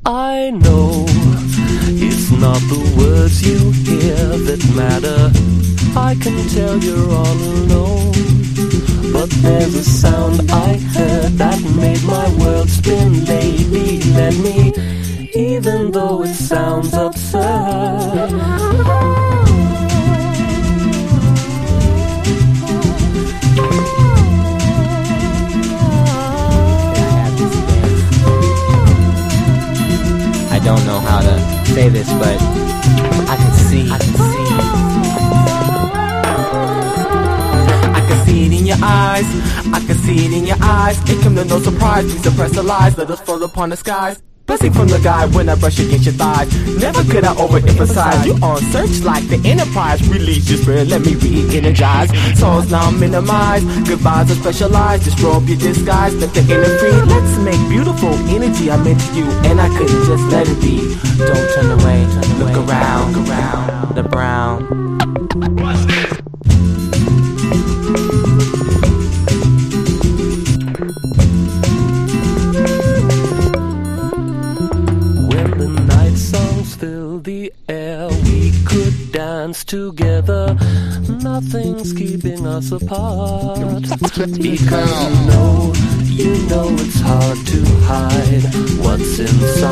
I know it's not the words you hear that matter. I can tell you're all alone, but there's a sound I heard that made my world spin. Baby, let me, even though it sounds absurd. I don't know how to say this, but I can see it in your eyes. I can see it in your eyes. It come to no surprise. Please suppress the lies. Let us fall upon the skies. Blessing from the guy when I brush against your thighs. Never could I overemphasize. You on search like the Enterprise. Release your spirit, let me re-energize. Souls now minimize. Goodbyes are specialized. Destroy your disguise. Let the inner free. Let's make beautiful energy. I'm into you and I couldn't just let it be. Don't turn away. Look around. The brown. What's this? Fill the air, we could dance together. Nothing's keeping us apart. Because you know it's hard to hide what's inside.